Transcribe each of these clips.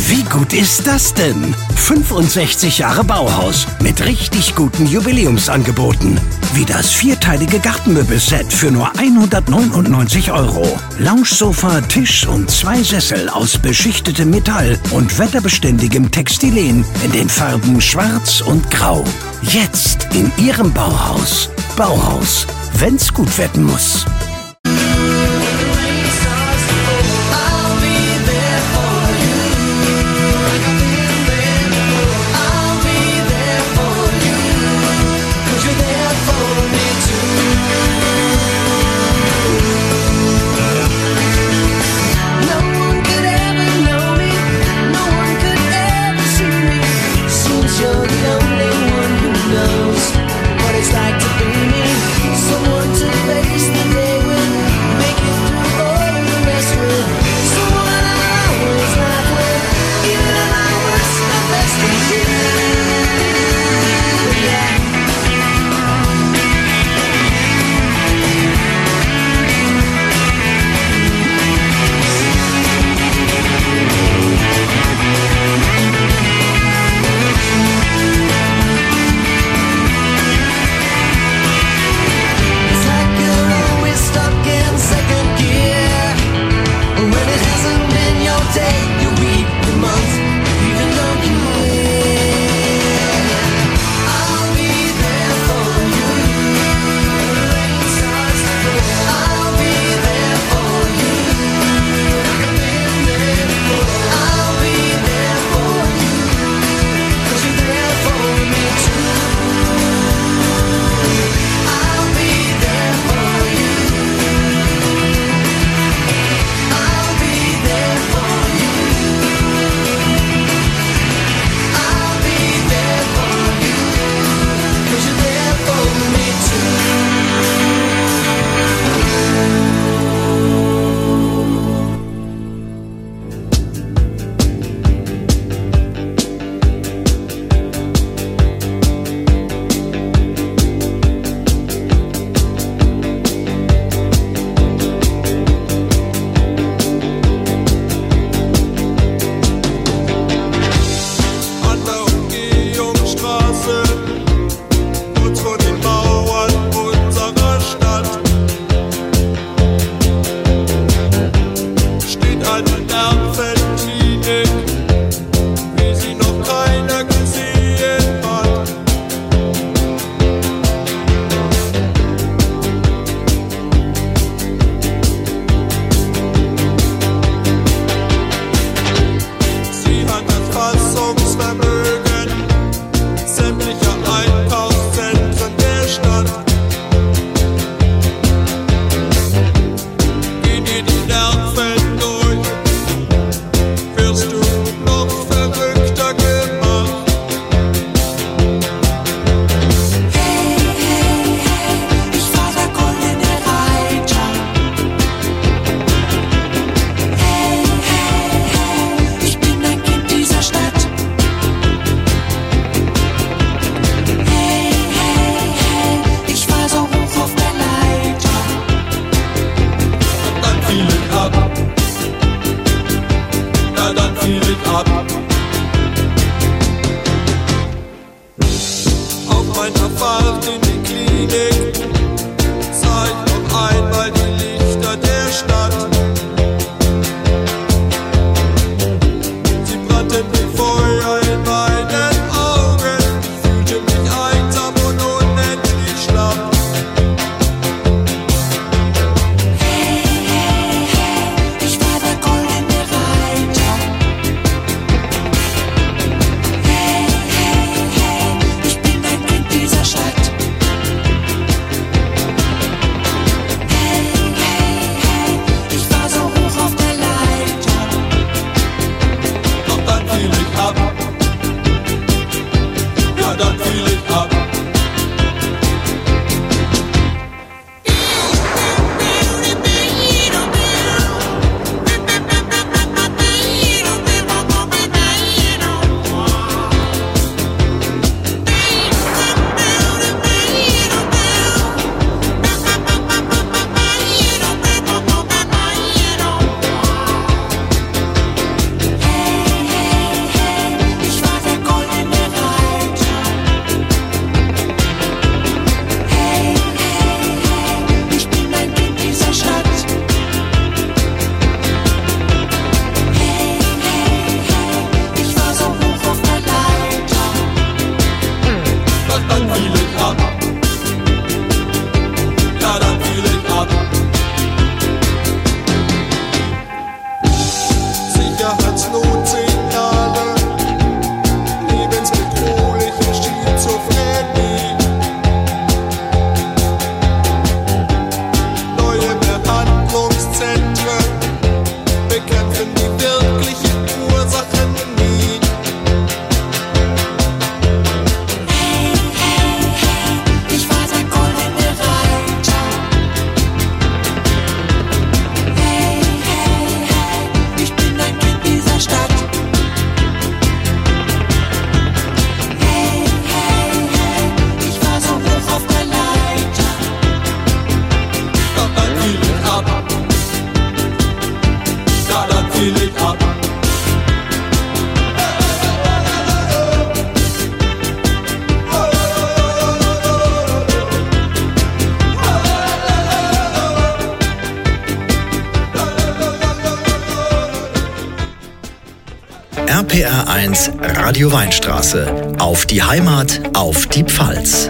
Wie gut ist das denn? 65 Jahre Bauhaus mit richtig guten Jubiläumsangeboten. Wie das vierteilige Gartenmöbelset für nur 199 €. Loungesofa, Tisch und 2 Sessel aus beschichtetem Metall und wetterbeständigem Textilen in den Farben Schwarz und Grau. Jetzt in Ihrem Bauhaus. Bauhaus, wenn's gut werden muss. RPR1 Radio Weinstraße. Auf die Heimat, auf die Pfalz.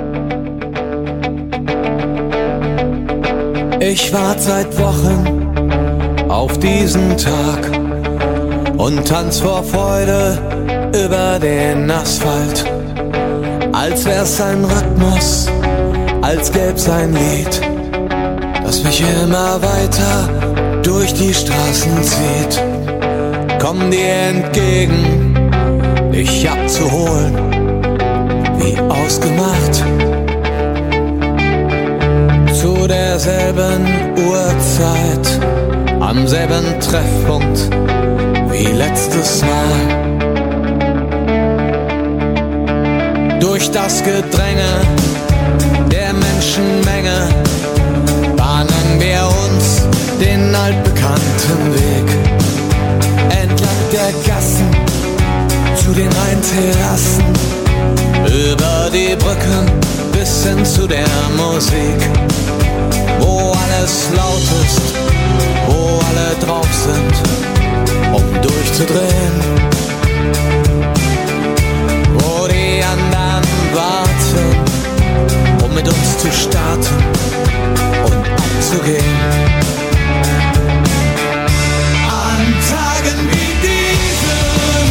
Ich warte seit Wochen auf diesen Tag und tanz vor Freude über den Asphalt. Als wär's ein Rhythmus, als gäb's ein Lied, das mich immer weiter durch die Straßen zieht. Komm dir entgegen, dich abzuholen, wie ausgemacht. Zu derselben Uhrzeit, am selben Treffpunkt wie letztes Mal. Durch das Gedränge der Menschenmenge bahnen wir uns den altbekannten Weg. Entlang der Gassen zu den Rheinterrassen, über die Brücken bis hin zu der Musik, wo alles laut ist, wo alle drauf sind, um durchzudrehen, wo die anderen warten, um mit uns zu starten und abzugehen. An Tagen wie diesen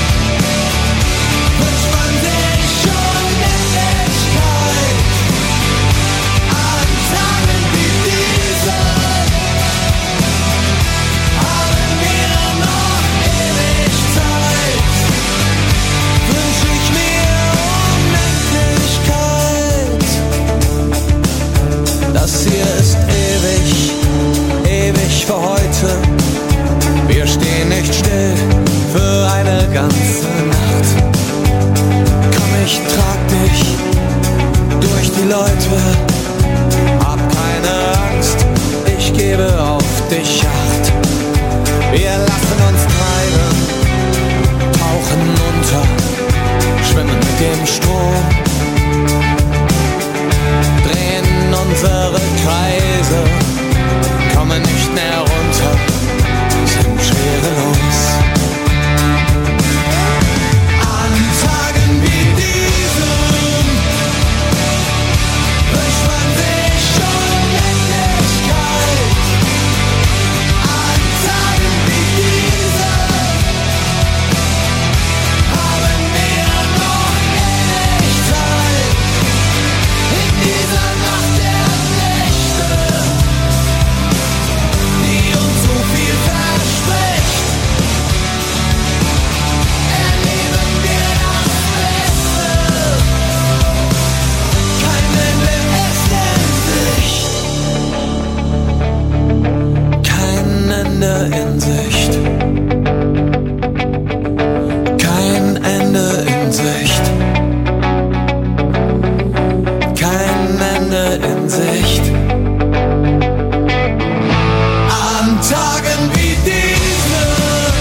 wünscht man sich schon Endlichkeit. An Tagen wie diesen haben wir noch ewig Zeit. Wünsch ich mir Unendlichkeit. Das hier ist ewig, ewig für heute. Wir stehen nicht still für eine ganze Nacht. Komm, ich trag dich durch die Leute. Hab keine Angst, ich gebe auf dich Acht. Wir lassen uns treiben, tauchen unter, schwimmen mit dem Strom, drehen unsere Kreise, kommen nicht mehr runter, sind schwerelos. An Tagen wie diesen wünscht man sich schon Endlichkeit. An Tagen wie diesen haben wir noch ewig Zeit. In dieser Nacht der Nächte, die uns so viel verspricht, erleben wir das Beste. Kein Ende ist in Sicht. Kein Ende in Sicht. Kein Ende in Sicht. Kein Ende in Sicht. An Tagen wie diesen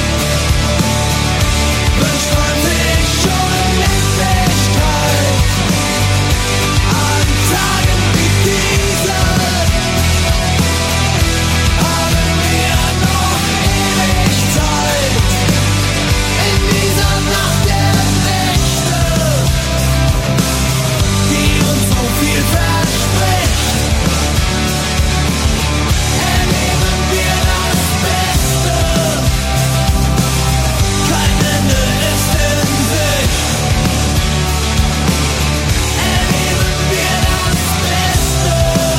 wünscht man sich schon Endlichkeit. An Tagen wie diesen haben wir noch ewig Zeit. In dieser Nacht der Nächte, die uns so viel verspricht, erleben wir das Beste. Kein Ende ist in Sicht. Erleben wir das Beste.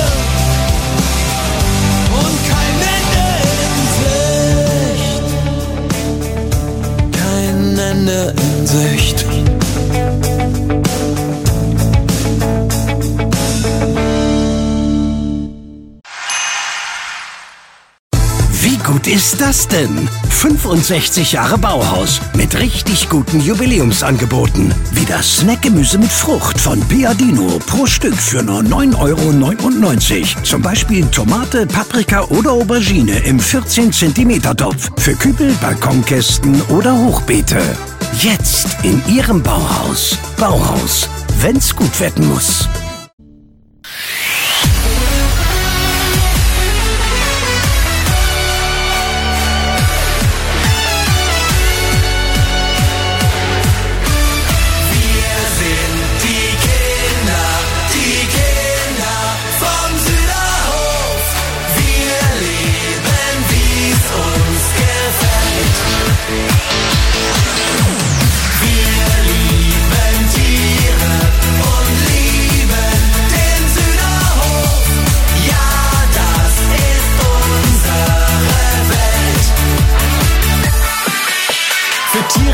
Und kein Ende in Sicht. Kein Ende in Sicht. Wie gut ist das denn? 65 Jahre Bauhaus mit richtig guten Jubiläumsangeboten. Wie das Snackgemüse mit Frucht von Piadino pro Stück für nur 9,99 €. Zum Beispiel Tomate, Paprika oder Aubergine im 14 cm Topf für Kübel, Balkonkästen oder Hochbeete. Jetzt in Ihrem Bauhaus. Bauhaus, wenn's gut werden muss.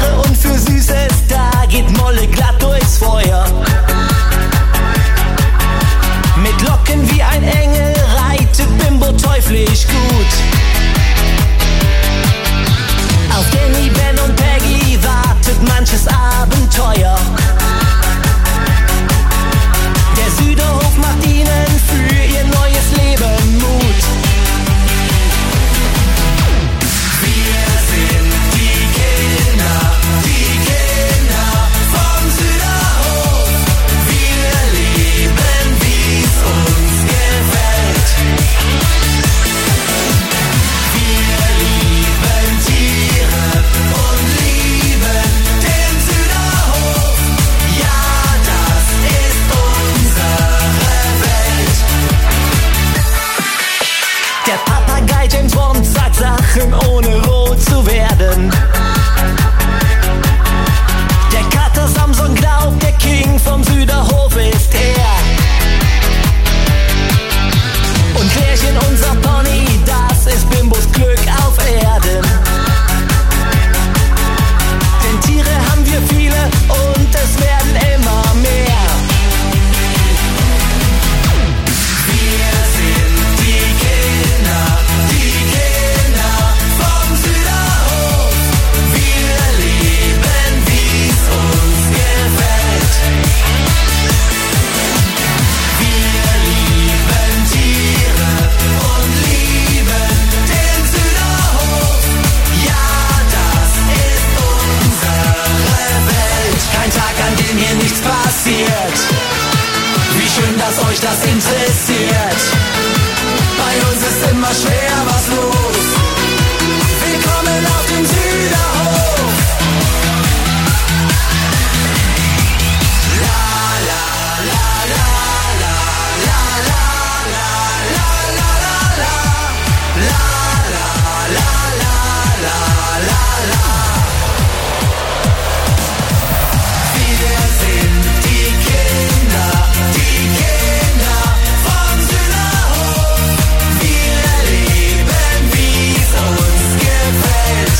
Tiere und für Süßes, da geht Molle glatt durchs Feuer. Mit Locken wie ein Engel reitet Bimbo teuflisch gut. Auf Danny, Ben und Peggy wartet manches Abenteuer. Der Süderhof macht ihnen für ihr neues Leben Mut. Wir sind die Kinder vom Süderhof. Wir leben, wie's uns gefällt. Wir lieben Tiere und lieben den Süderhof. Ja, das ist unsere Welt. Der Papagei James Bond sagt Sachen ohne rot zu werden. Der Kater Samson glaubt, der King vom Süderhof ist er. Und Klärchen, unser Pony, das ist Bimbos Glück auf Erden. Denn Tiere haben wir viele und es werden immer mehr. Wir sind die Kinder vom Süderhof. Wir leben, wie's uns gefällt. Wir lieben Tiere und lieben den Süderhof. Ja, das ist unsere Welt. Kein Tag, an dem hier nichts passiert. Wie schön, dass euch das interessiert. Bei uns ist immer schwer was los. Willkommen auf dem Süderhof. La la la la la la la la la la la la la la la la la. Wir sind die Kinder vom Süderhof. Wir leben, wie's uns gefällt.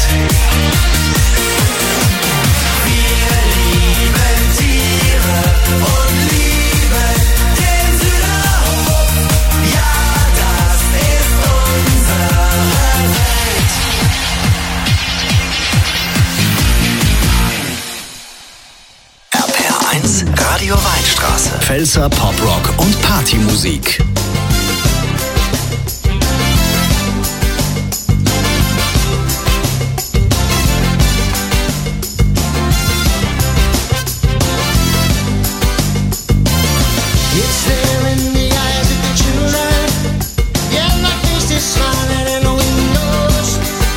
Wir lieben Tiere und lieben den Süderhof. Ja, das ist unsere Welt. RPR1 Radio Weinstraße. Pfälzer Poprock und Partymusik. It's there in the eyes of the children. Yeah, my face is smiling in the windows.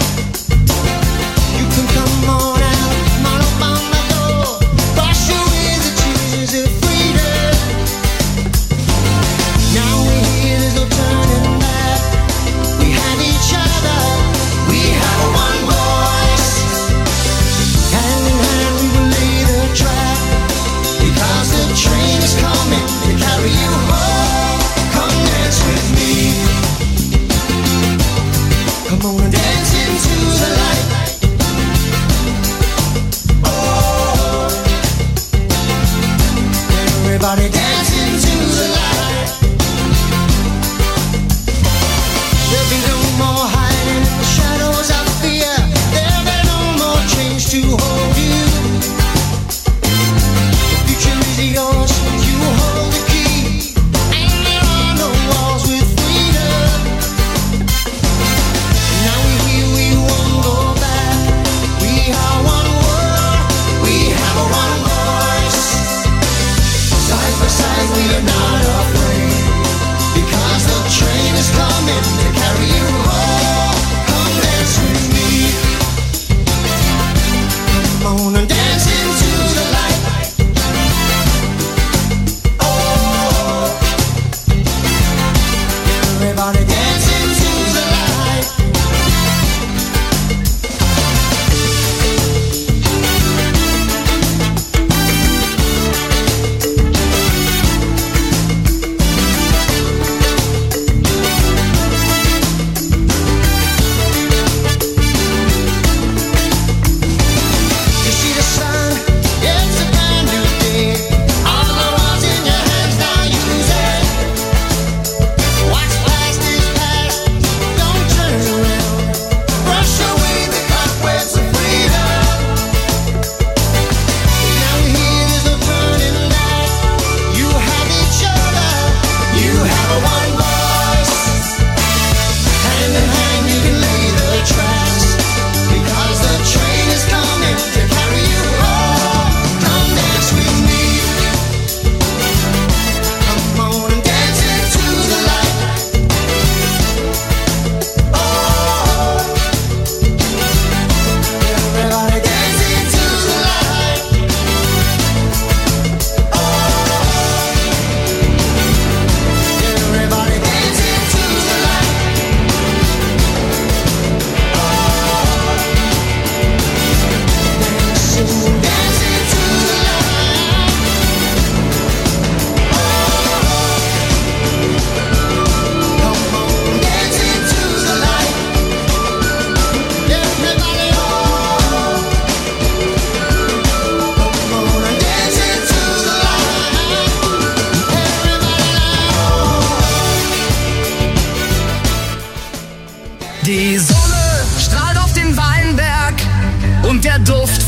You can come on out, come on up on my door. Wash away the tears of freedom. Now we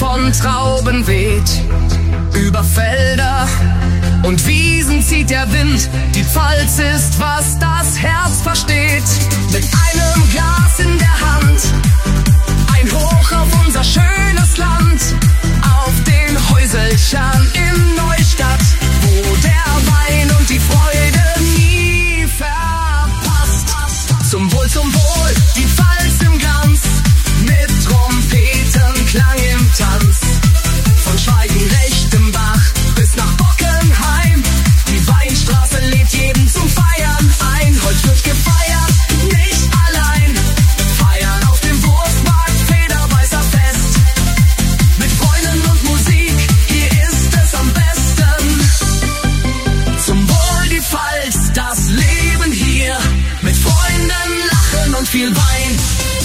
von Trauben weht. Über Felder und Wiesen zieht der Wind. Die Pfalz ist, was das Herz versteht. Mit einem Glas in der Hand, ein Hoch auf unser schönes Land. Auf den Häuselchern in Neustadt, wo der Wein und die Freude nie verpasst. Zum Wohl, die Pfalz im Glanz, mit Trompetenklang im Tanz. Von Schweigen-Rechtenbach bis nach Bockenheim, die Weinstraße lädt jeden zum Feiern ein. Heute wird gefeiert, nicht allein. Feiern auf dem Wurstmarkt, Federweißer Fest. Mit Freunden und Musik, hier ist es am besten. Zum Wohl die Pfalz, das Leben hier. Mit Freunden, Lachen und viel Wein.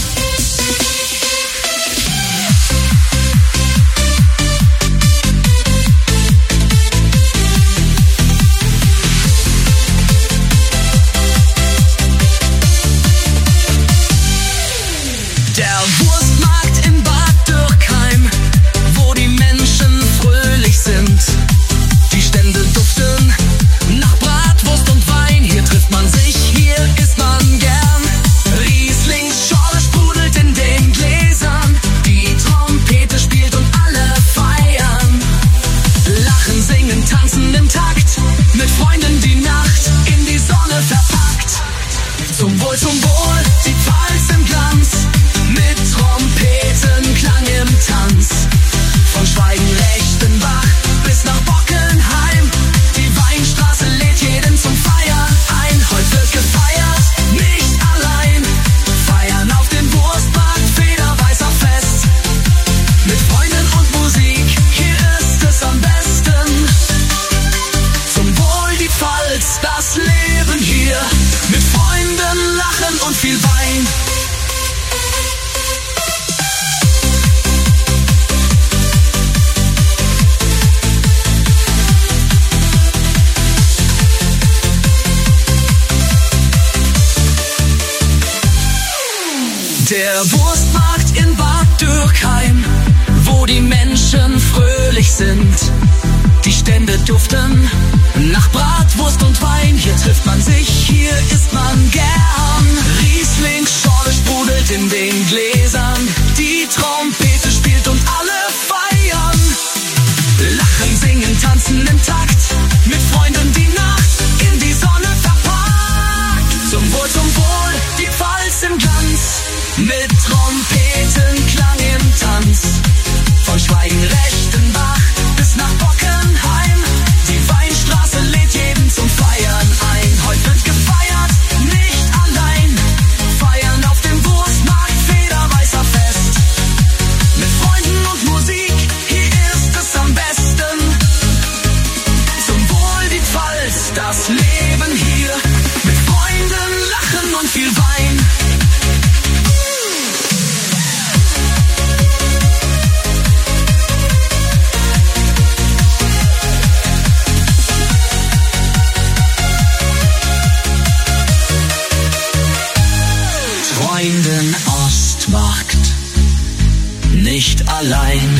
Der Wurstmarkt in Bad Dürkheim, wo die Menschen fröhlich sind. Die Stände duften nach Bratwurst und Wein. Hier trifft man sich, hier isst man gern. Rieslings Schorle sprudelt in den Gläsern. Die Trompete spielt und alle feiern. Lachen, singen, tanzen im Takt. Mit Freunden die Nacht in die Sonne verpackt. Zum Wohl, die Pfalz im Glanz. Mit Trompetenklang im Tanz. Von Schweigen-Rechtenbach bis nach Bockenheim. Die Weinstraße lädt jeden zum Feiern ein. Heute wird gefeiert, nicht allein. Feiern auf dem Wurstmarkt, Federweißer Fest. Mit Freunden und Musik, hier ist es am besten. Zum Wohl die Pfalz, das Leben hier. Mit Freunden, Lachen und viel Wein. Der Wurstmarkt in Bad Dürkheim, wo die Menschen fröhlich sind. Die Stände duften nach Bratwurst und Wein. Hier trifft man sich, hier isst man gern. Riesling Schorle sprudelt in den Gläsern. Die Trompete spielt und alle feiern. Lachen, singen, tanzen im Takt. Mit Freunden die Nacht in die Sonne verpackt. Zum Wohl, die Pfalz im Glanz. Mit Trompetenklang im Tanz. Von Schweigen-Rechtenbach bis nach Bockenheim. Die Weinstraße lädt jeden zum Feiern ein. Heute wird gefeiert, nicht allein. Feiern auf dem Wurstmarkt, Federweißer Fest. Mit Freunden und Musik, hier ist es am besten. Zum Wohl die Pfalz, das Leben hier. Mit Freunden, Lachen und viel Wein. Freunden Ostmarkt, nicht allein.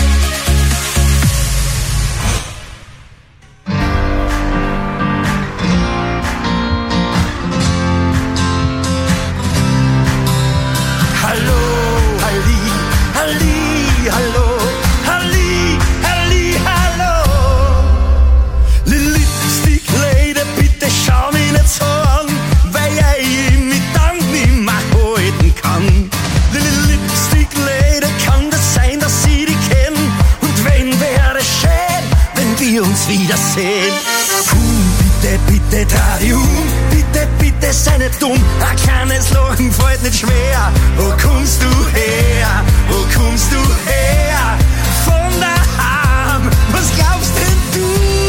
Hallo, Halli, Halli, hallo, Halli, Halli, hallo. Lipstick Lady, bitte schau mich nicht so an, weil ich mich dann nicht mehr halten kann. Lipstick Lady, kann das sein, dass ich dich kenn? Und wenn wäre schön, wenn wir uns wiedersehen. Bitte, bitte, dreh dich um, bitte, bitte, sei nicht dumm. Ein kleines Lachen fällt nicht schwer. Wo kommst du her? Wo kommst du her? Von daheim, was glaubst denn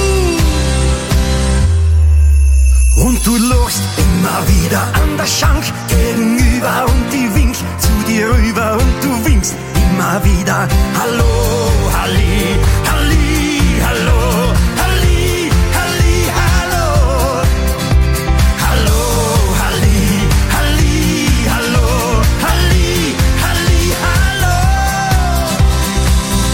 du? Und du lachst immer wieder an der Schank gegenüber und ich wink zu dir rüber und du winkst immer wieder. Hallo, Halli, Halli, hallo, Halli, Halli, hallo. Hallo, Halli, Halli, hallo, Halli, Halli, hallo.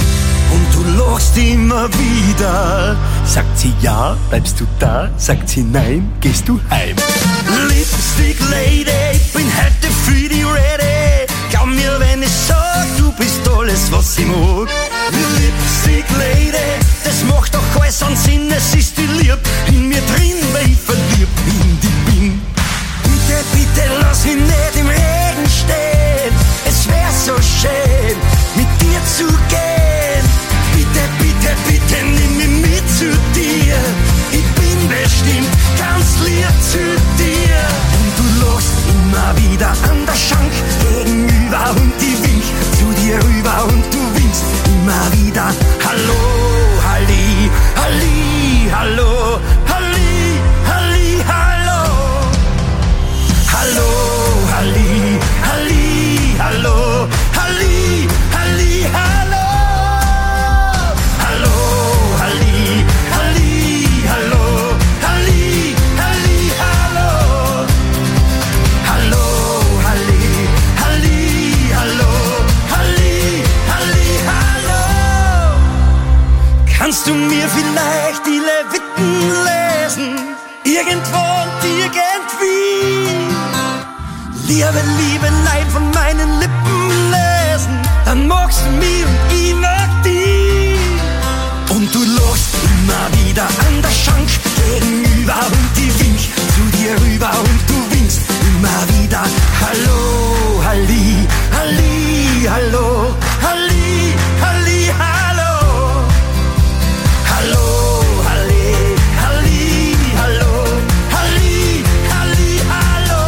lachst immer wieder. Sagt sie ja, bleibst du da? Sagt sie nein, gehst du heim? Lipstick Lady, ich bin heute für die ready. Glaub mir, wenn ich sag, du bist alles, was ich mag. Lipstick Lady, das macht doch alles an Sinn. Es ist die Liebe in mir drin, weil ich verliebt in die bin. Bitte, bitte lass mich nicht im Regen stehen. Es wär so schön, mit dir zu gehen. Bitte, bitte, bitte nimm mich mit zu dir. Ich bin bestimmt ganz lieb zu dir. Und du lachst immer wieder an der Schank gegenüber und ich wink zu dir rüber und du winkst immer wieder. Hallo, Halli, Halli, hallo, Halli, Halli, hallo. Hallo, Halli, Halli, hallo, Halli, Halli, hallo. Hallo, Halli, Halli, hallo, Halli, Halli, hallo. Hallo, Halli, Halli, hallo, Halli, Halli, hallo. Kannst du mir vielleicht die Leviten lesen? Irgendwo und irgendwie. Liebe, Liebelein von meinen Lippen lesen. Dann magst du mich und ich mag dich. Und du lachst immer wieder an der Schank gegenüber und ich wink zu dir rüber und du winkst immer wieder. Hallo, Halli, Halli, hallo, Halli, Halli, hallo. Hallo, Halli, Halli, hallo, Halli, Halli, hallo.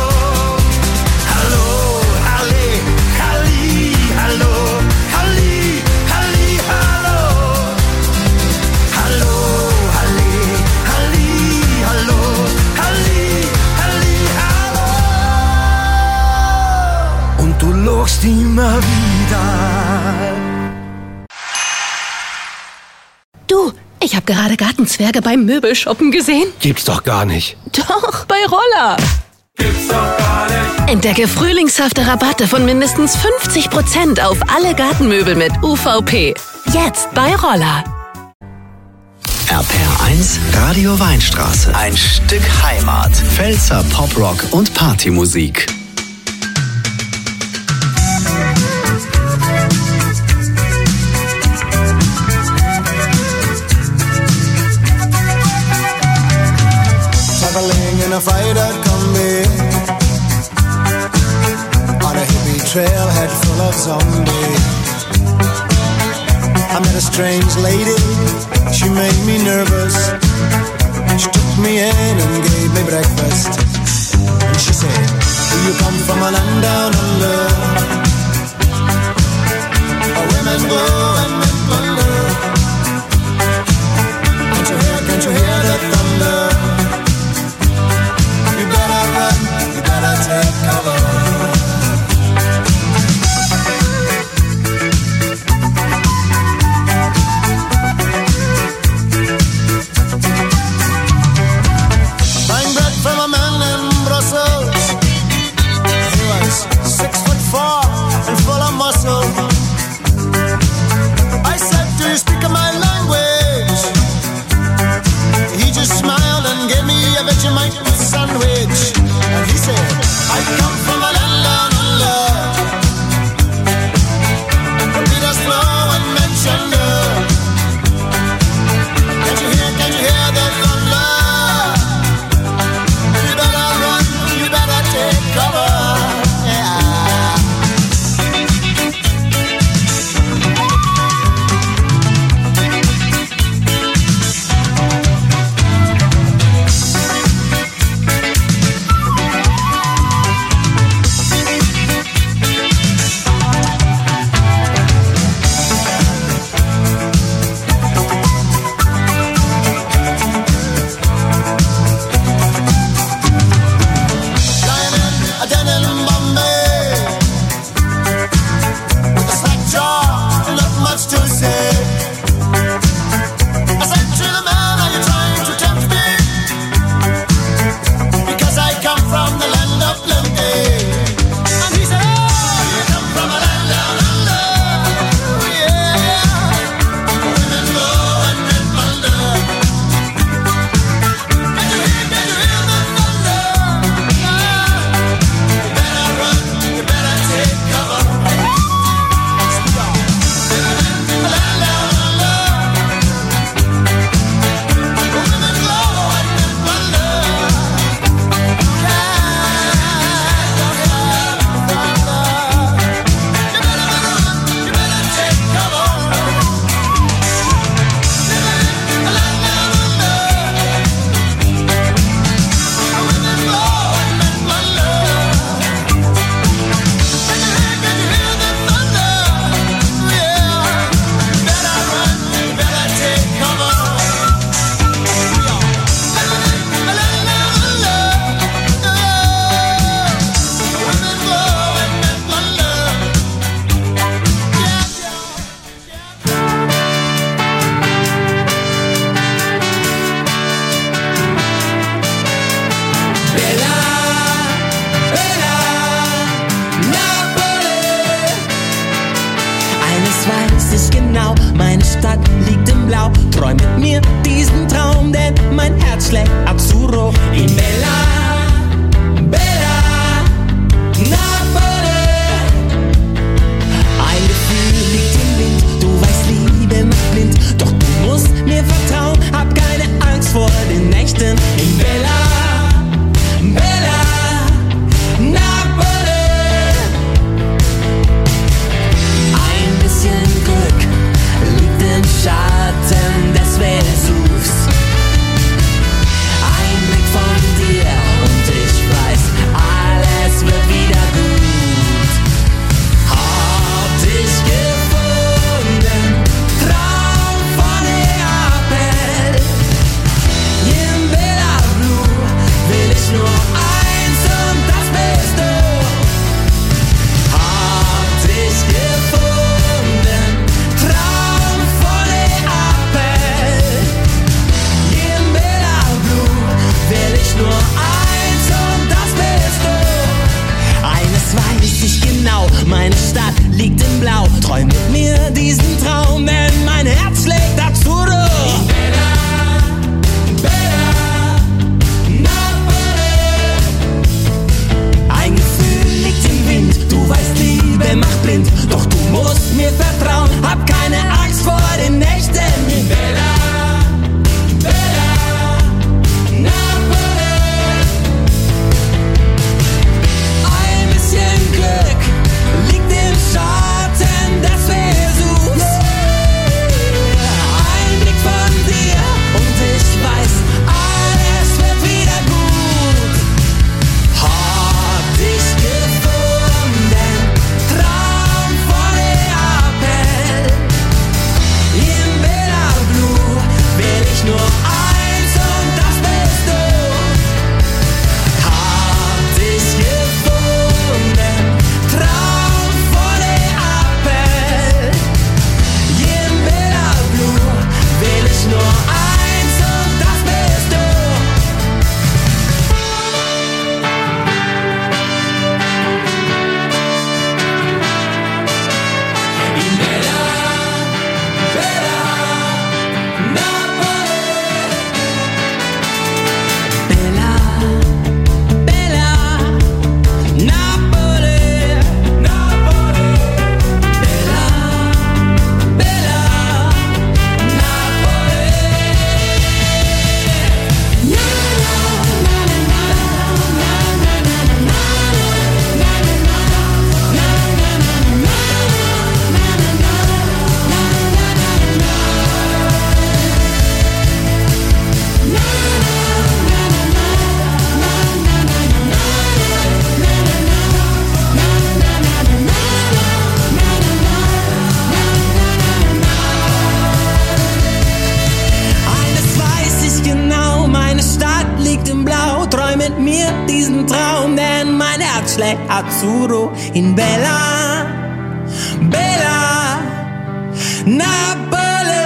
Hallo, Halli, Halli, hallo, Halli, Halli, hallo. Hallo, Halli, Halli, hallo, Halli, Halli, hallo. Und du lachst immer wieder. Du, ich habe gerade Gartenzwerge beim Möbelshoppen gesehen. Gibt's doch gar nicht. Doch, bei Roller. Gibt's doch gar nicht. Entdecke frühlingshafte Rabatte von mindestens 50% auf alle Gartenmöbel mit UVP. Jetzt bei Roller. RPR1 Radio Weinstraße. Ein Stück Heimat. Pfälzer Poprock und Partymusik. Traveling in a freighter combi on a hippie trailhead full of zombies. I met a strange lady, she made me nervous. She took me in and gave me breakfast. And she said, do you come from a land down under, where women go and men wonder? Can't you hear the thunder? You better run, you better take cover. Buying bread from a man in Brussels. He was 6'4" and full of muscle. Meine Stadt liegt im Blau, träum mit mir diesen Traum, denn mein Herz schlägt Azzurro in Bella, Bella, Napoli. Ein Gefühl liegt im Wind, du weißt, Liebe macht blind, doch du musst mir vertrauen, hab keine Angst vor den Nächten in Bella, Bella, Napoli. Ein bisschen Glück liegt im Schatten des Vesuvs. Ein Blick von dir und ich weiß, alles wird wieder gut. Hab dich gefunden, Traum von Neapel. In Bella Blue will ich nur eins und das bist du. Hab dich gefunden, Traum von Neapel. In Bella Blue will ich nur eins und das bist du. Eines weiß ich genau, meine Stadt liegt im Blau. Träum mit mir diesen Traum, denn mein Herz schlägt Azzurro. Bella, Bella, Napoli. Ein Gefühl liegt im Wind, du weißt, Liebe macht blind, doch du musst mir vertrauen, hab keine Angst vor den Nächten. Bella, Bella, Napoli. Ein bisschen Glück liegt im Schatten des Vesuvs. Ein Blick von dir und ich weiß, alles wird wieder gut. Hab dich gefunden, Traum von Neapel. In Bella Blue will ich nur eins und das bist du. Hab dich gefunden, Traum von Neapel. In Bella Blue will ich nur eins und das bist du. In Bella, Bella, Napoli. Bella, Bella, Napoli, Napoli. Bella, Bella, Napoli. Eines weiß ich genau, meine Stadt liegt im Blau. Träum mit mir diesen Traum, denn mein Herz schlägt Azzurro in Bella, Bella, Napoli.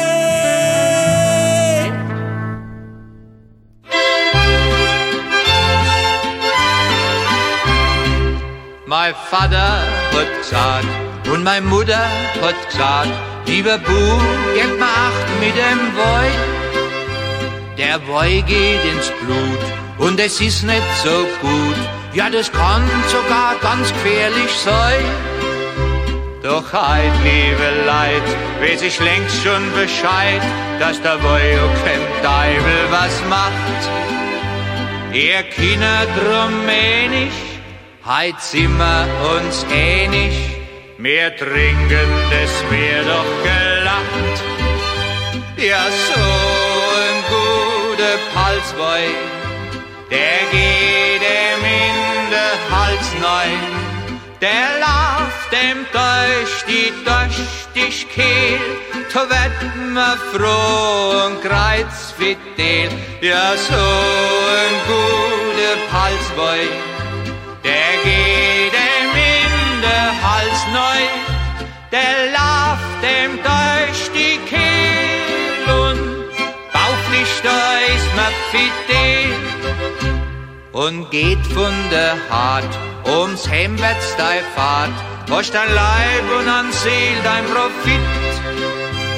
Mein Vater hat gesagt und meine Mutter hat gesagt, lieber Bub, gebt mir Acht mit dem Woi. Der Woi geht ins Blut und es ist nicht so gut. Ja, das kann sogar ganz gefährlich sein. Doch heut, liebe Leid, weiß ich längst schon Bescheid, dass der Woi auch kein Teufel was macht. Ihr Kinder drum nicht, heut sind wir uns ähnlich, mehr trinken, das wär doch gelacht. Ja, so ein guter Palswoi, der geht ihm in der Hals nein, der lauft dem durch die Kehl, da wird man froh und kreuzfidel. Ja, so ein guter Palswoi, der geht ihm in der Hals neu, der lauft dem durch die Kehl und bauchlich da ist man fidel und geht von der Hart ums Hemwärts dein Fahrt, hast dein Leib und an Seel dein Profit.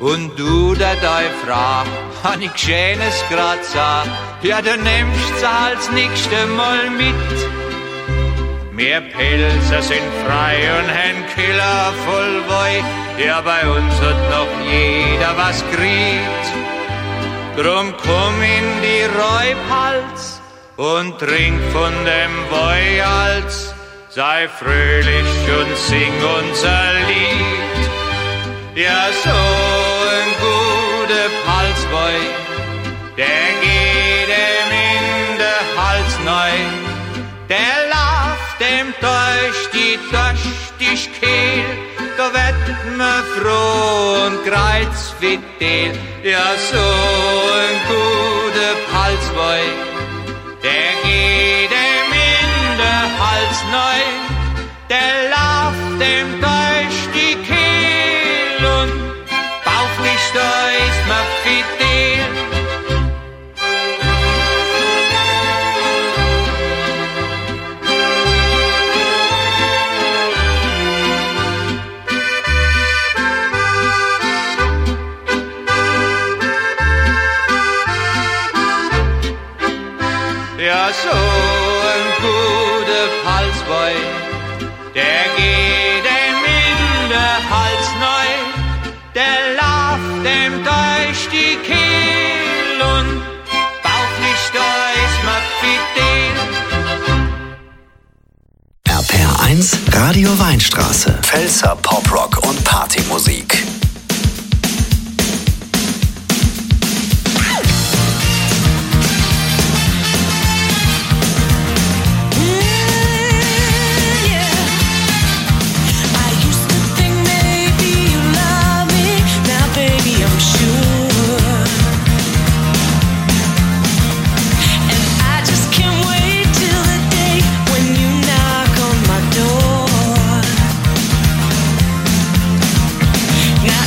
Und du, der dei frag, han ich schönes grad sah, ja, du nimmst sie als nächste Mal mit. Wir Pilzer sind frei und haben Killer voll Woi, ja, bei uns hat noch jeder was kriegt. Drum komm in die Räuphals und trink von dem Woi als, sei fröhlich und sing unser Lied. Ja, so ein guter Palsboy, der geht ihm in der Hals neu, der lauft dem durch die Kehl, da wird man froh und kreuz fidel. Ja, so ein guter Palsboy, der geht ihm in der Hals neu, der lauft dem durch die Kehl und bauchlich da ist man fidel. Ja, so ein guter Palsboy, der geht ihm in der Hals neu, der lauft dem durch die Kehl und bauchlich da ist man fidel. RPR1 Radio Weinstraße. Pfälzer Poprock und Partymusik. Now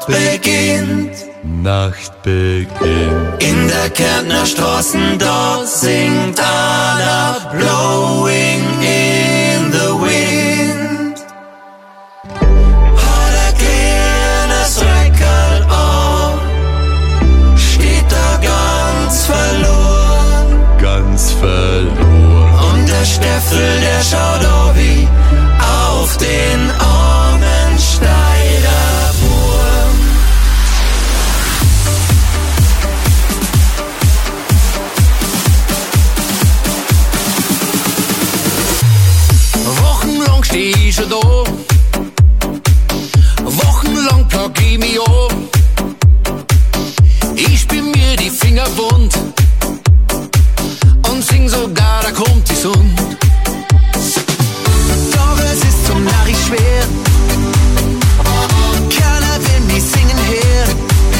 beginnt. Nacht beginnt. In der Kärntner Straßen, dort singt Anna, blowing in the wind. Hat ein kleines Reckerl an, steht da ganz verloren. Ganz verloren. Und der Steffel, der schaut auch wie auf den armen Schneiderwurm. Wochenlang steh ich schon da, wochenlang pack ich mich an. Ich bin mir die Finger wund und sing sogar, da kommt die Sonne. Doch es ist zum Narri schwer, keiner will mich singen hören.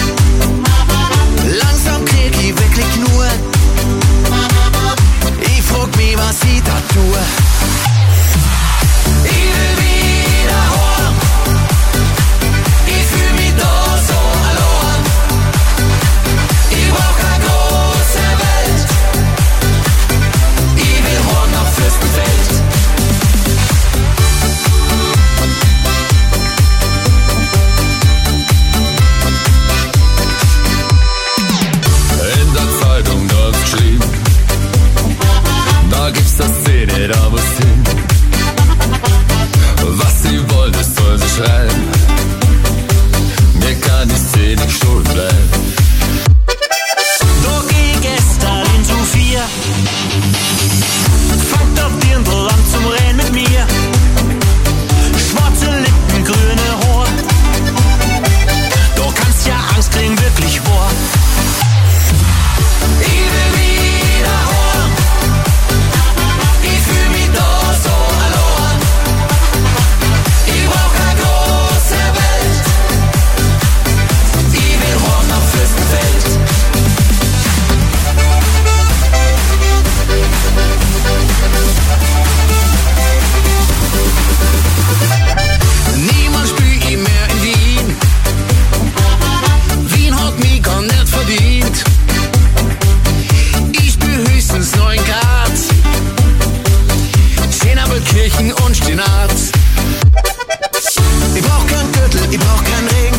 Langsam krieg ich wirklich nur, ich frag mich, was ich da tue. Ich will wieder heim, ich fühl mich da so allein. Ich brauch keine große Welt, ich will heim nach Fürstenfeld. In der Zeitung dort geschrieben, da gibt's das Szene, da muss hin. Was sie wollen, das soll sie schreiben. Mir kann die Szene nicht stuhl bleiben. Da geh gestern in Sophia, fangt auf Dirndl an zum Rennen mit mir. Schwarze Lippen, grüne Haar, da kannst ja Angst kriegen, wirklich wahr. Ich will wieder heim, ich fühl mich da so allein. Ich brauch keine große Welt, ich will heim nach Fürstenfeld. Niemand spürt ihn mehr in Wien. Wien hat mich gar nicht verdient. Ich spür höchstens 9 Grad. Schenabelkirchen und Stinat. Ich brauch kein Gürtel, ich brauch kein Ring.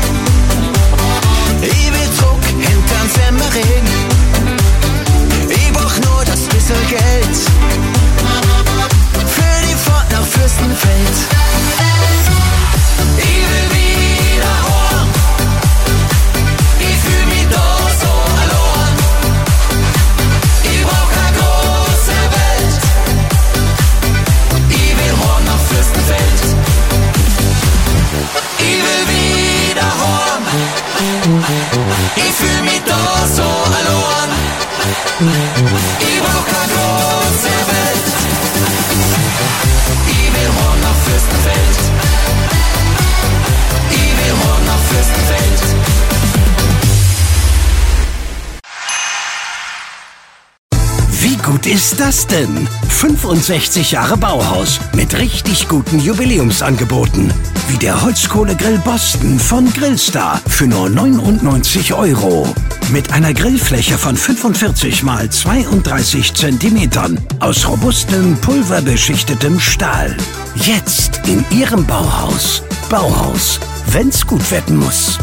Ich will zurück hinter'n Semmering. Ich brauch nur das bisschen Geld für die Fahrt nach Fürstenfeld. Ich will wieder heim, ich fühl mich da so allein. Ich brauch keine große Welt, ich will heim nach Fürstenfeld. Ich will wieder heim, ich fühl mich da so allein. Ich brauch keine große Welt, ich will heim nach Fürstenfeld. Ich will heim nach Fürstenfeld. Wie gut ist das denn? 65 Jahre Bauhaus mit richtig guten Jubiläumsangeboten. Wie der Holzkohlegrill Boston von Grillstar für nur 99 €. Mit einer Grillfläche von 45 x 32 Zentimetern aus robustem, pulverbeschichtetem Stahl. Jetzt in Ihrem Bauhaus. Bauhaus, wenn's gut werden muss.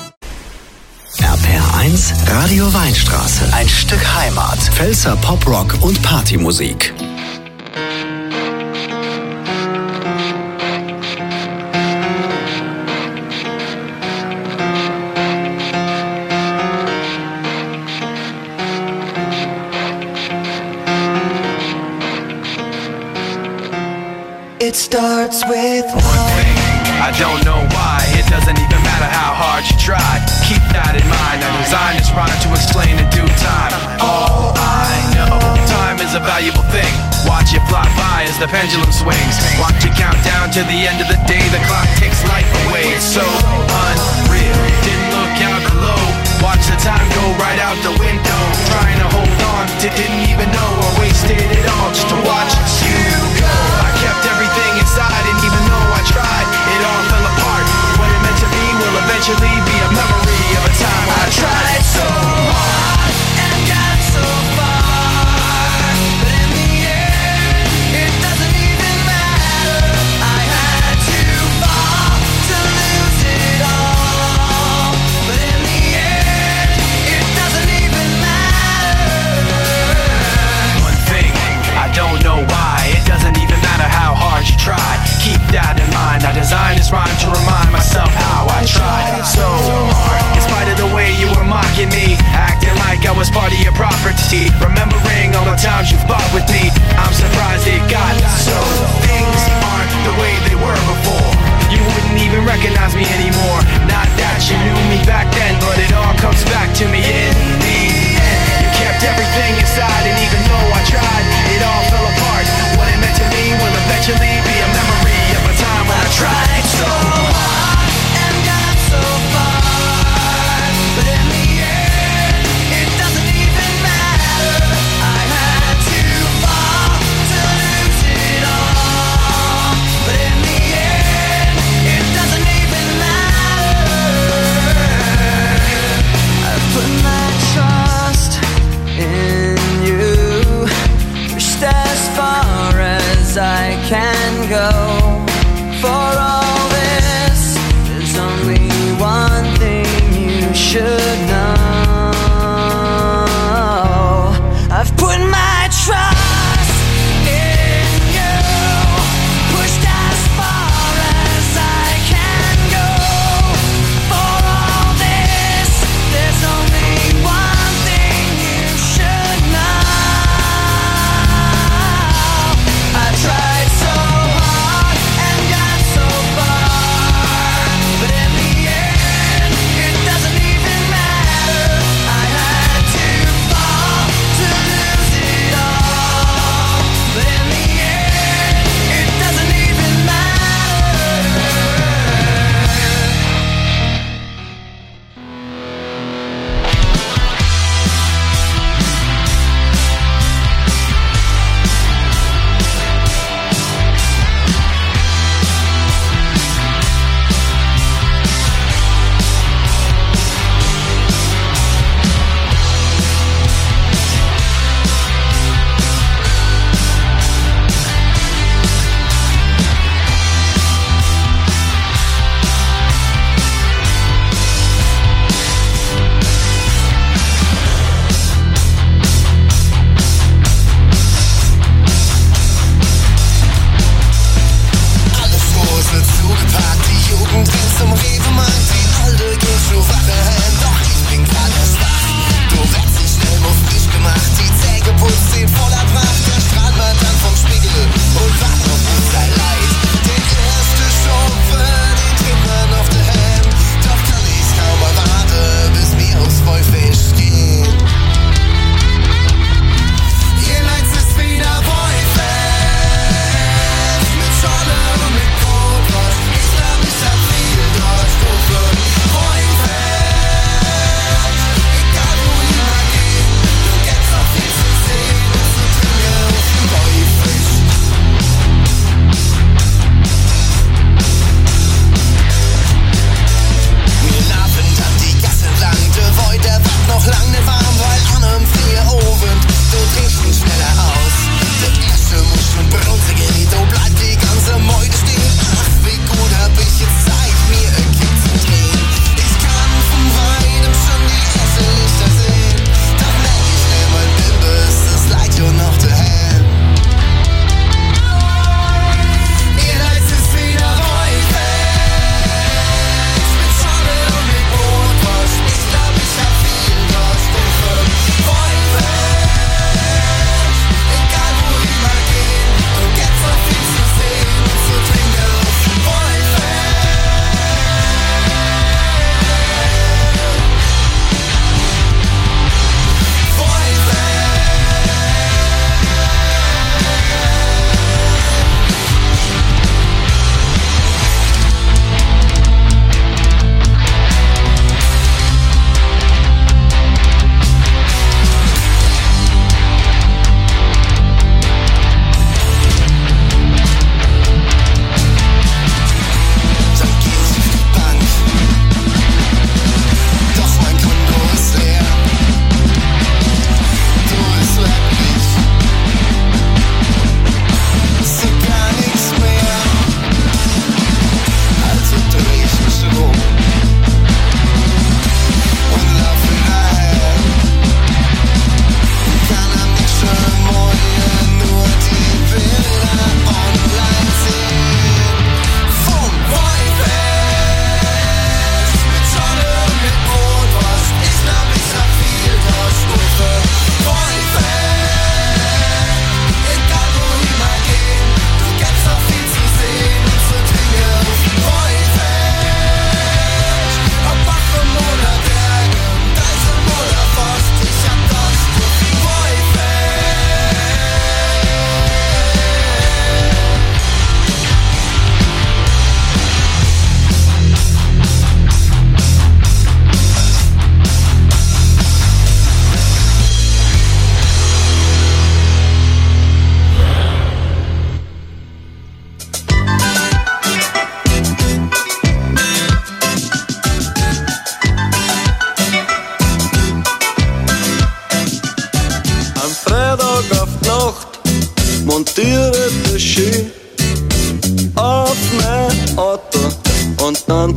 RPR1, Radio Weinstraße. Ein Stück Heimat. Pfälzer Poprock und Partymusik. It starts with one thing. I don't know why. It doesn't even matter how hard you try. Keep that in mind. I designed this rhyme to explain in due time. All I know, time is a valuable thing. Watch it fly by as the pendulum swings. Watch it count down to the end of the day. The clock takes life away. It's so unreal. Didn't look out below. Watch the time go right out the window. Trying to hold on to didn't even know I wasted it all just to watch you go. I kept everything inside, and even though I tried, it all fell apart. What it meant to be will eventually be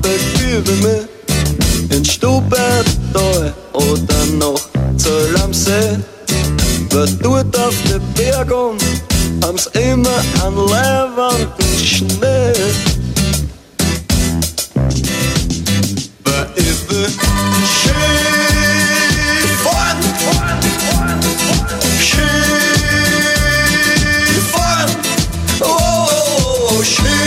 begebe mich in Stubertal oder noch Zöll am See. Wer tut auf den Bergen, haben's immer an leibenden Schnee. Wer ich will Skifahren, Skifahren, oh,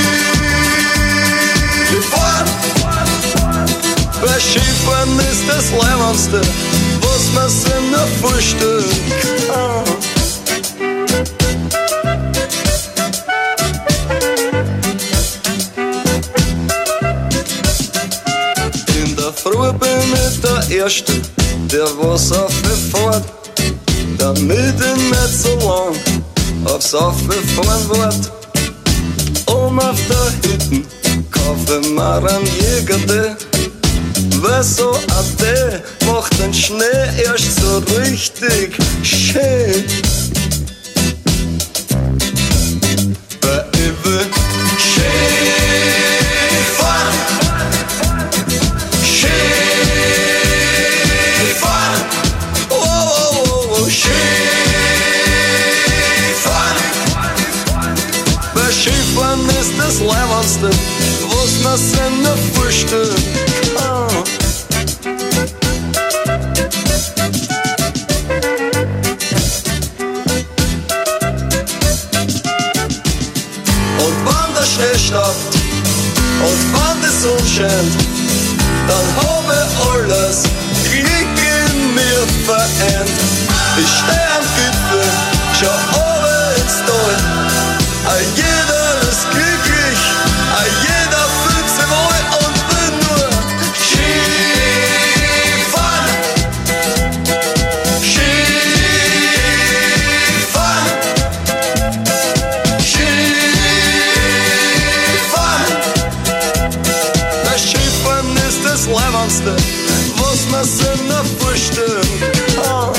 Skifahren. Bei Skifahren ist das Leibendste, was man sich nur vorstellt. In der Früh bin ich der Erste, der was aufgefährt, damit ich nicht so lang aufs Aufgefahren wart. Auf der Hütten kaufe ich mir einen Jäger, weil so ein Tee macht den Schnee erst so richtig schön. Weil ich will Skifahren, Skifahren, oh, Skifahren. Weil Skifahren ist das Leibendste, was man sich nur vorstellen kann. Und wenn der Schnee stoppt und wenn die Sonne scheint, dann habe ich alles Glück in mir vereint. Ich steh am Gipfel, schau oben ins Tal. Jeder ist glücklich, jeder fühlt sich wohl und will nur Skifahren, Skifahren, Skifahren. Das Skifahren ist das Leibendste, was man sich nur vorstellen kann.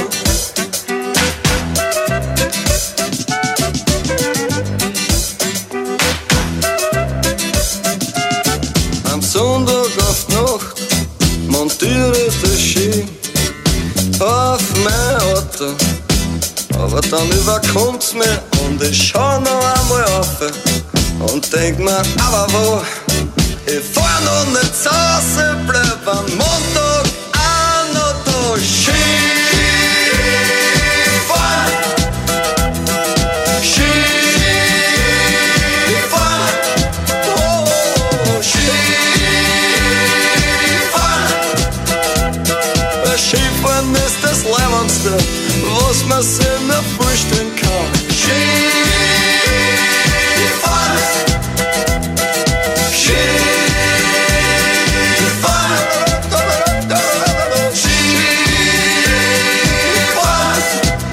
Sonntag auf die Nacht montiere das Ski auf mein Auto. Aber dann überkommt's mir und ich schau noch einmal auf und denk mir, aber wo? Ich fahr noch nicht zu Hause, bleib am Montag auch noch da Skifahren, Skifahren, oh, Skifahren ist das Leibendste, was man sich nur vorstellen kann. Skifahren, Skifahren, Skifahren,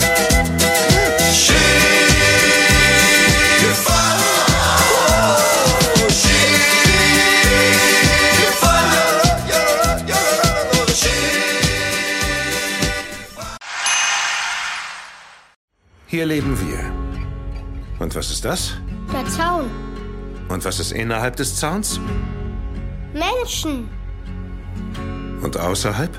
Skifahren, oh, Hier leben wir. Und was ist das? Der Zaun. Und was ist innerhalb des Zauns? Menschen. Und außerhalb?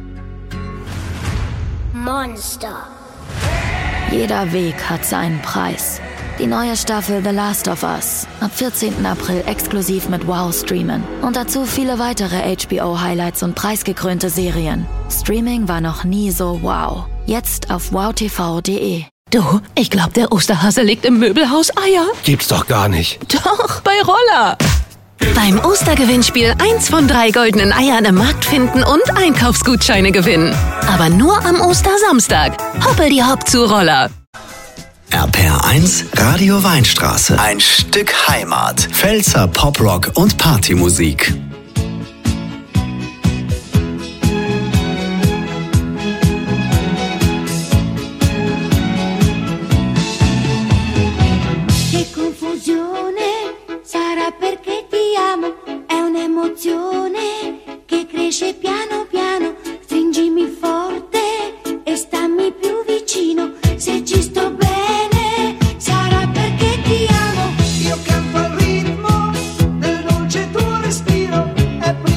Monster. Jeder Weg hat seinen Preis. Die neue Staffel The Last of Us. Ab 14. April exklusiv mit WOW streamen. Und dazu viele weitere HBO-Highlights und preisgekrönte Serien. Streaming war noch nie so wow. Jetzt auf wowtv.de. Du, ich glaube, der Osterhase legt im Möbelhaus Eier. Gibt's doch gar nicht. Doch, bei Roller. Beim Ostergewinnspiel 1 von 3 goldenen Eiern im Markt finden und Einkaufsgutscheine gewinnen. Aber nur am Ostersamstag. Hoppel die Hopp zu Roller. RPR1 Radio Weinstraße. Ein Stück Heimat. Pfälzer Poprock und Partymusik. Che confusione sarà perché ti amo, è un'emozione che cresce piano piano, stringimi forte e stammi più vicino, se ci sto bene sarà perché ti amo, io canto al ritmo del dolce tuo respiro, è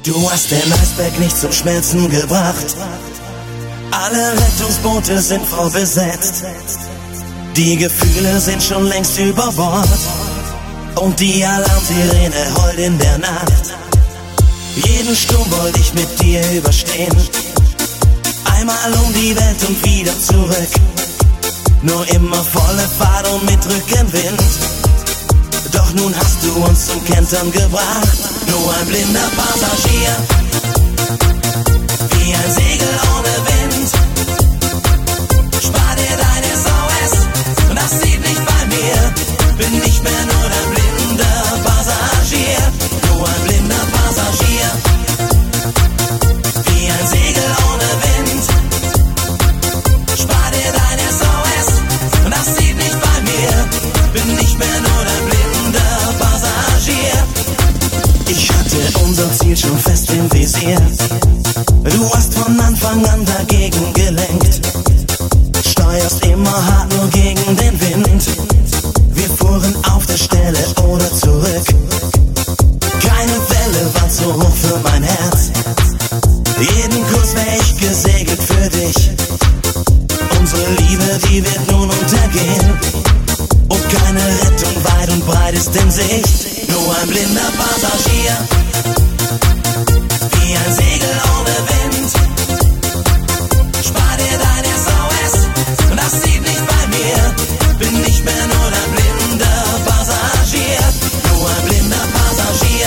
Du hast den Eisberg nicht zum Schmelzen gebracht. Alle Rettungsboote sind voll besetzt. Die Gefühle sind schon längst über Bord. Und die Alarmsirene heult in der Nacht. Jeden Sturm wollte ich mit dir überstehen. Einmal um die Welt und wieder zurück. Nur immer volle Fahrt und mit Rückenwind. Doch nun hast du uns zum Kentern gebracht. Nur ein blinder Passagier, wie ein Segel ohne Wind. Spar dir dein SOS, das zieht nicht bei mir. Bin nicht mehr nur ein blinder Passagier. Nur ein blinder Passagier, wie ein Segel ohne Wind. Spar dir dein SOS, das zieht nicht bei mir. Bin nicht mehr nur ein blinder Passagier. Ich hatte unser Ziel schon fest im Visier. Du hast von Anfang an dagegen gelenkt. Steuerst immer hart nur gegen den Wind. Wir fuhren auf der Stelle oder zurück. Keine Welle war zu hoch für mein Herz. Jeden Kurs wär ich gesegelt für dich. Unsere Liebe, die wird nun untergehen. Und keine Rettung weit und breit ist in Sicht. Nur ein blinder Passagier, wie ein Segel ohne Wind. Spar dir dein SOS, das zieht nicht bei mir. Bin nicht mehr nur ein blinder Passagier. Nur ein blinder Passagier,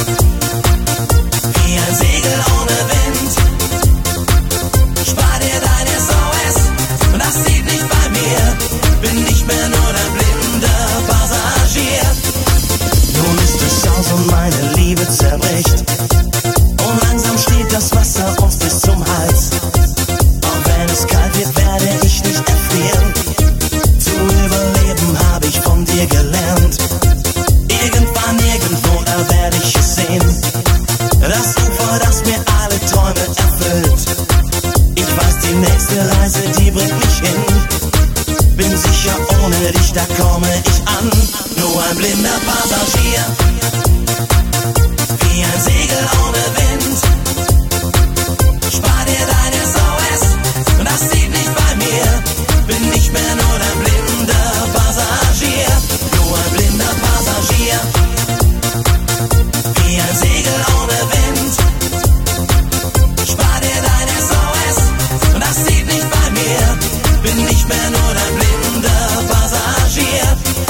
wie ein Segel ohne Wind. Spar dir dein SOS, das zieht nicht bei mir. Bin nicht mehr nur ein blinder Passagier. Nun ist es aus und meine Liebe zerbricht. Und langsam steht das Wasser uns bis zum Hals. Auch wenn es kalt wird, werde ich nicht erfrieren. Zu überleben habe ich von dir gelernt. Irgendwann, irgendwo, da werde ich es sehen. Das Ufer, das mir alle Träume erfüllt. Ich weiß, die nächste Reise, die bringt mich hin. Bin sicher, ohne dich, da komme ich an. Nur ein blinder Passagier, wie ein Segel ohne Wind. Spar dir dein SOS, das zieht nicht bei mir. Bin nicht mehr nur ein blinder Passagier. Nur ein blinder Passagier, wie ein Segel ohne Wind. Spar dir dein SOS, das zieht nicht bei mir. Bin nicht mehr nur ein blinder Passagier.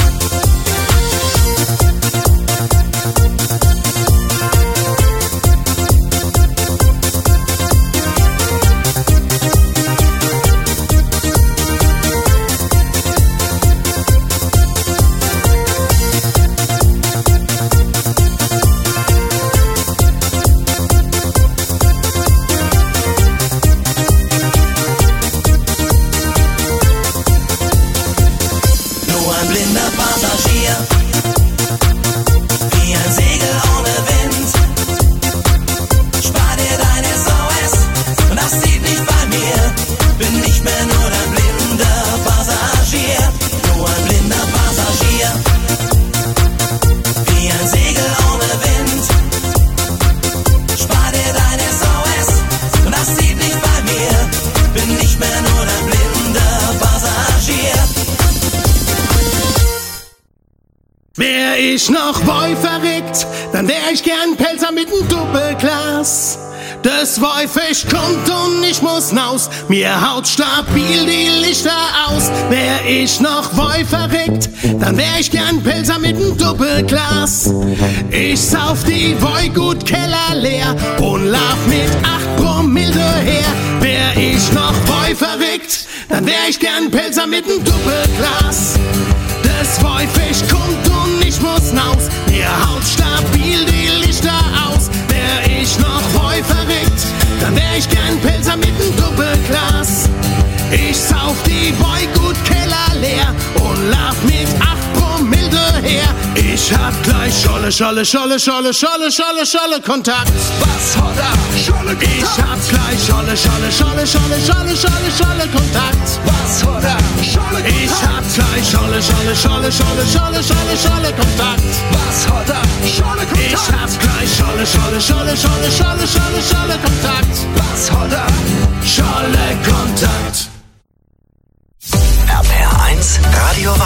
Wär ich noch Boy verrückt, dann wär ich gern Pelzer mit nem Doppelglas. Das Wolfisch kommt und ich muss naus, mir haut stabil die Lichter aus. Wär ich noch Boy verrückt, dann wär ich gern Pelzer mit nem Doppelglas. Ich sauf die Boy gut Keller leer und lauf mit 8 Promille daher. Wär ich noch Boy verrückt, dann wär ich gern Pelzer mit nem Doppelglas. Das Wolfisch kommt und ich muss naus, mir haut stabil die Lichter aus. Wär ich noch Boy verrückt, dann wär ich gern Pelzer mit nem Doppelglas. Ich sauf die Boy gut Keller leer und lauf mit 8 Promille daher. Ich hab gleich Scholle Scholle, Scholle, Scholle, Scholle, Scholle, Scholle, Scholle, Kontakt. Was hat er? Scholle Kontakt. Ich hab's gleich. Scholle, Scholle, Scholle, Scholle, Scholle, Scholle, Scholle, Kontakt. Was hat er? Scholle Kontakt. Ich hab's gleich. Scholle, Scholle, Scholle, Scholle, Scholle, Scholle, Scholle, Kontakt. Was hat er? Scholle Kontakt. Ich hab's gleich. Scholle, Scholle, Scholle, Scholle, Scholle, Scholle, Scholle, Kontakt. Was hat er? Scholle Kontakt. RPR 1 Radio